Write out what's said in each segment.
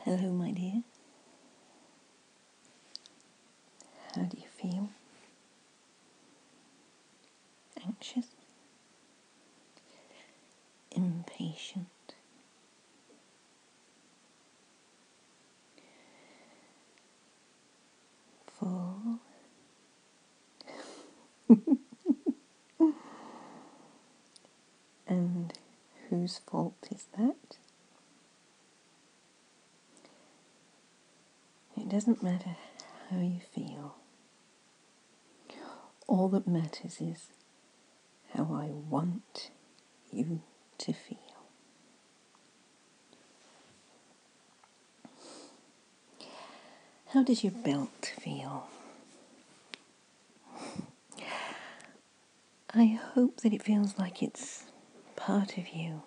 Hello, my dear. How do you feel? Anxious? Impatient? Full? And whose fault is that? It doesn't matter how you feel. All that matters is how I want you to feel. How does your belt feel? I hope that it feels like it's part of you.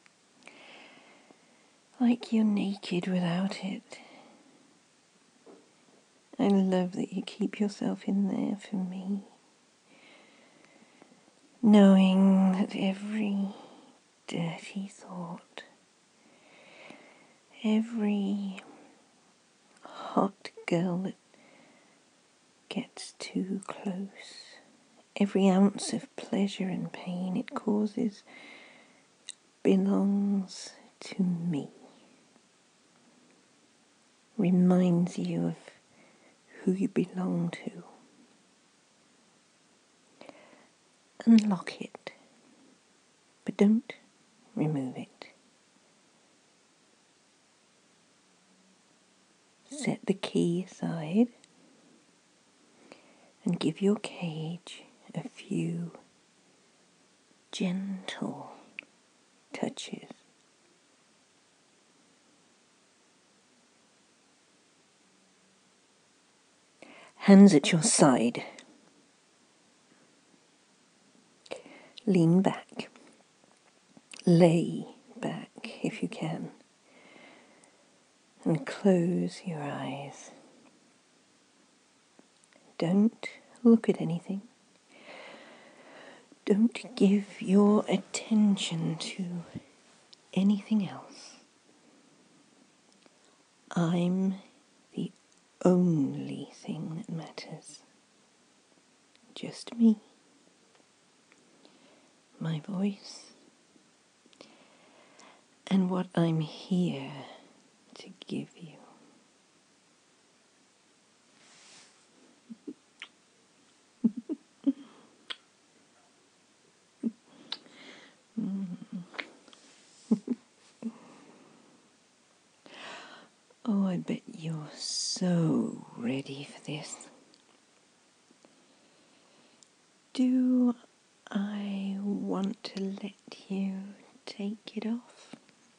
Like you're naked without it. I love that you keep yourself in there for me. Knowing that every dirty thought, every hot girl that gets too close, every ounce of pleasure and pain it causes belongs to me. Reminds you of who you belong to. Unlock it, but don't remove it. Set the key aside and give your cage a few gentle touches. Hands at your side. Lean back. Lay back if you can. And close your eyes. Don't look at anything. Don't give your attention to anything else. I'm the only thing that matters. Just me. My voice. And what I'm here to give you. Oh, I bet you're so ready for this. Do I want to let you take it off?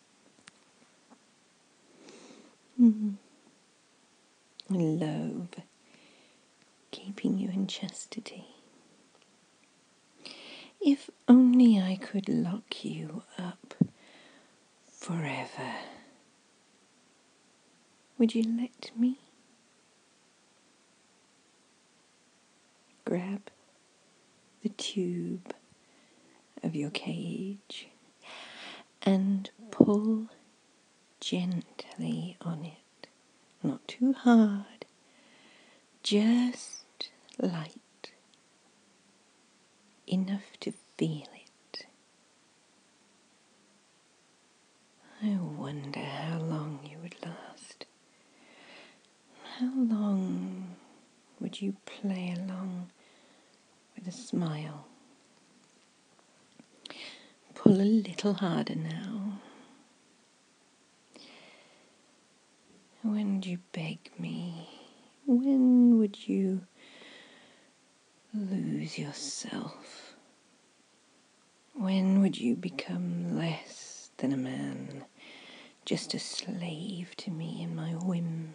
I love keeping you in chastity. If only I could lock you up forever. Would you let me? Grab the tube of your cage and pull gently on it. Not too hard, just light, enough to feel it. I wonder how long you would last. How long would you play along with a smile? Pull a little harder now. When would you beg me? When would you lose yourself? When would you become less than a man, just a slave to me and my whims,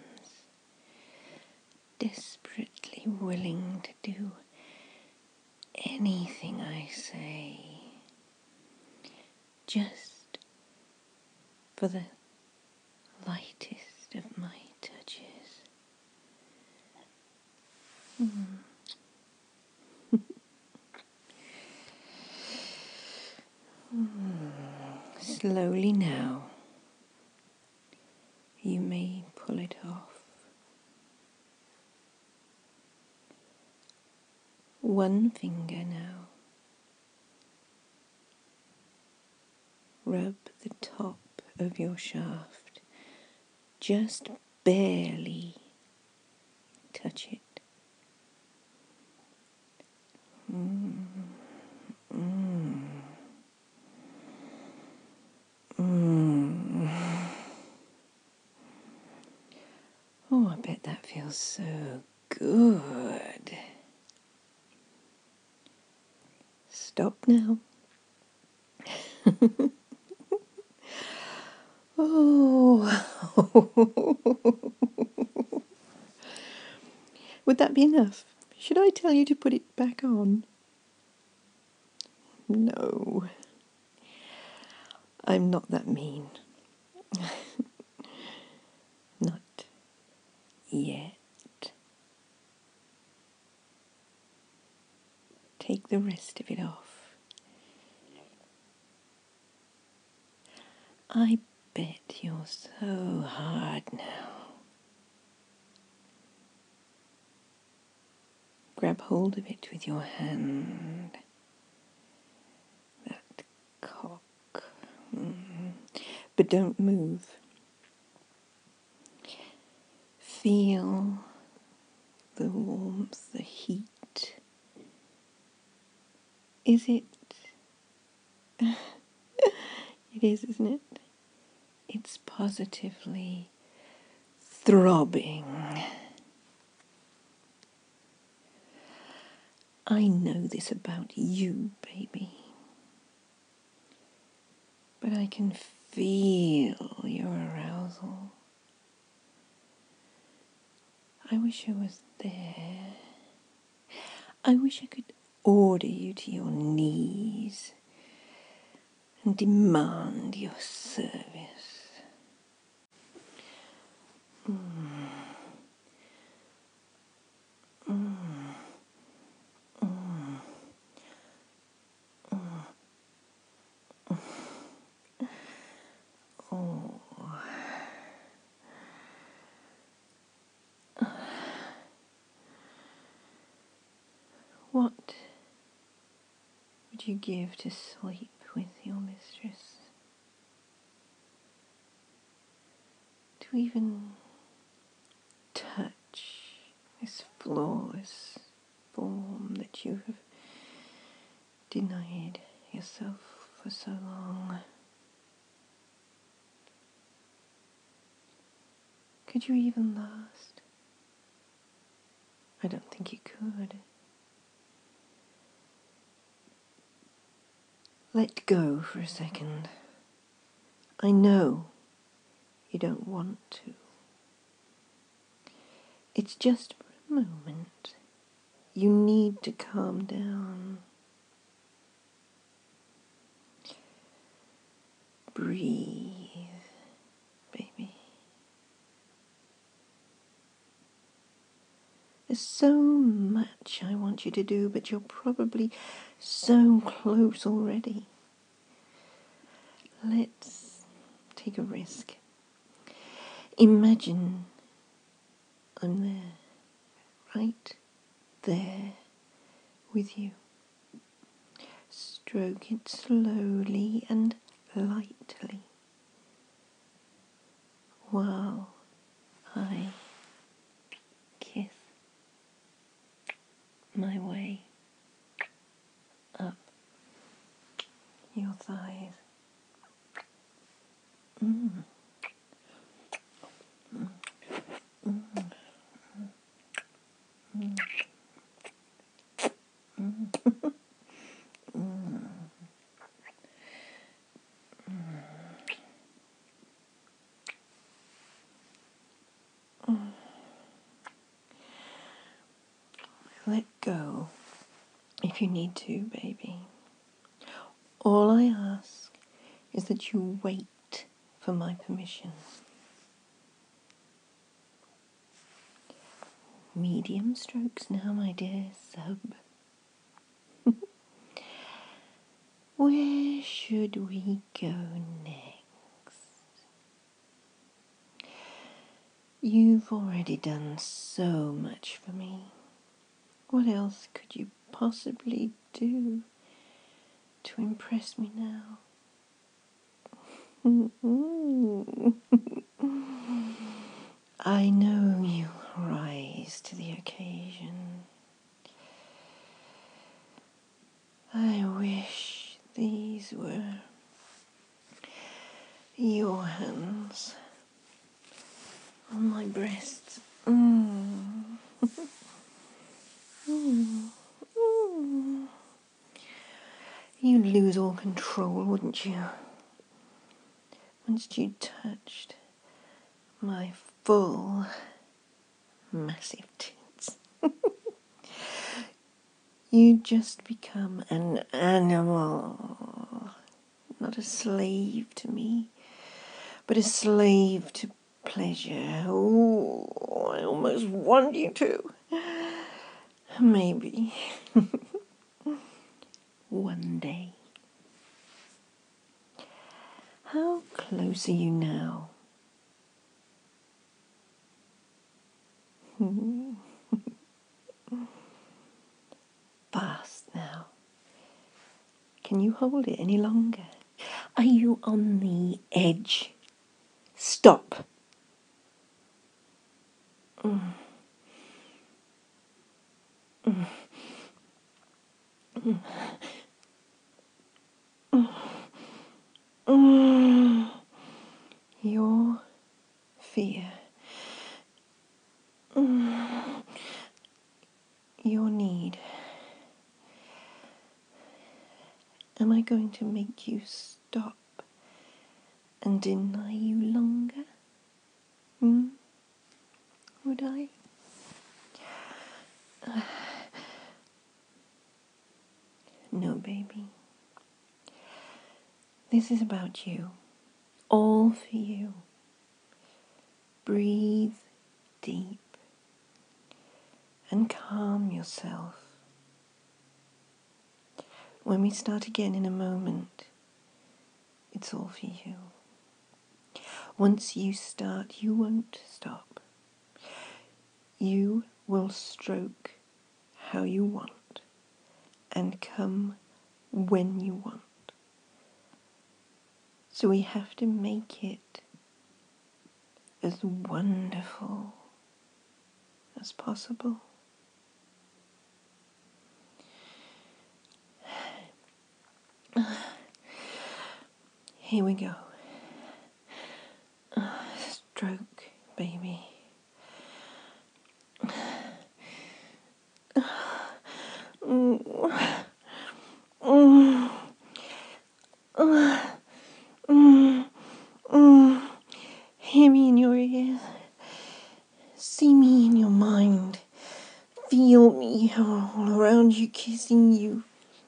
desperately willing to do anything I say, just for the lightest of my touches? Slowly now, You may pull it off. One finger now. Rub the top of your shaft. Just barely touch it. Oh, I bet that feels so good. Stop now. Oh. Would that be enough? Should I tell you to put it back on? No. I'm not that mean. Not yet. Take the rest of it off. I bet you're so hard now. Grab hold of it with your hand. That cock. But don't move. Feel the warmth, the heat. Is it? It is, isn't it? It's positively throbbing. I know this about you, baby. But I can feel your arousal. I wish I was there. I wish I could order you to your knees and demand your service. What would you give to sleep with your mistress? To even touch this flawless form that you have denied yourself for so long? Could you even last? I don't think you could. Let go for a second. I know you don't want to. It's just for a moment. You need to calm down. Breathe, baby. There's so much I want you to do, but you're probably so close already. Let's take a risk. Imagine I'm there, right there with you. Stroke it slowly and lightly while I kiss my way up your thighs. Let go if you need to, baby. All I ask is that you wait for my permission. Medium strokes now, my dear sub. Where should we go next? You've already done so much for me. What else could you possibly do to impress me now? I know you'll rise to the occasion. I wish these were your hands on my breasts. You'd lose all control, wouldn't you? Once you touched my full, massive tits. You'd just become an animal. Not a slave to me, but a slave to pleasure. Oh, I almost want you to. Maybe. One day. How close are you now? Fast now. Can you hold it any longer? Are you on the edge? Stop. Your fear. Your need. Am I going to make you stop and deny you longer? Would I? No, baby. This is about you. All for you. Breathe deep and calm yourself. When we start again in a moment, it's all for you. Once you start, you won't stop. You will stroke how you want and come when you want. So we have to make it as wonderful as possible. Here we go. Stroke, baby. Hear me in your ears. See me in your mind. Feel me all around you, kissing you.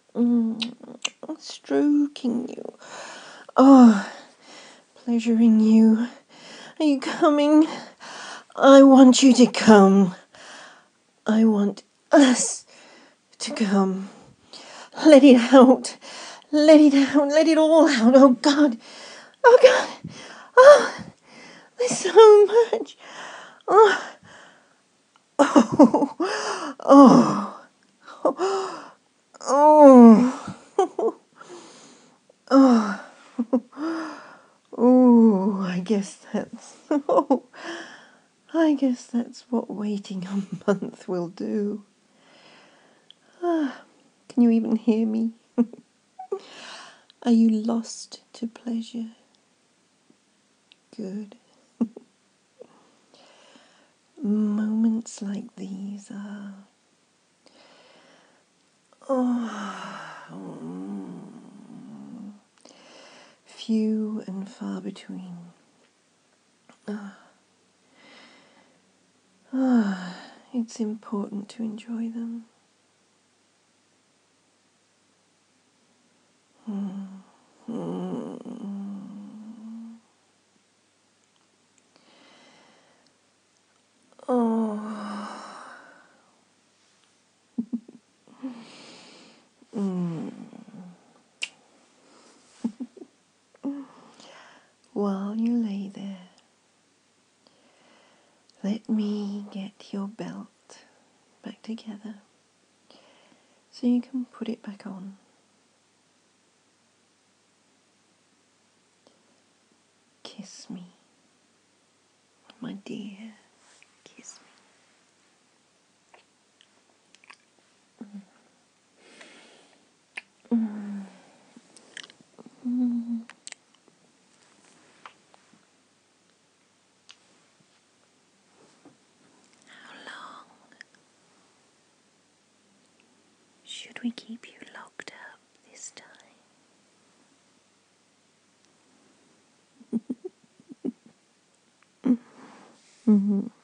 Stroking you. Oh, pleasuring you. Are you coming? I want you to come. I want us to come. Let it out. Let it out. Let it all out. Oh, God. Oh, God. Oh, there's so much. Oh. Oh. Oh. Oh. Oh. Oh. I guess that's what waiting a month will do. Can you even hear me? Are you lost to pleasure? Good. Moments like these are few and far between. It's important to enjoy them. While you lay there, Let me get your belt back together so you can put it back on. Kiss me, my dear. Kiss me. How long should we keep you locked up this time?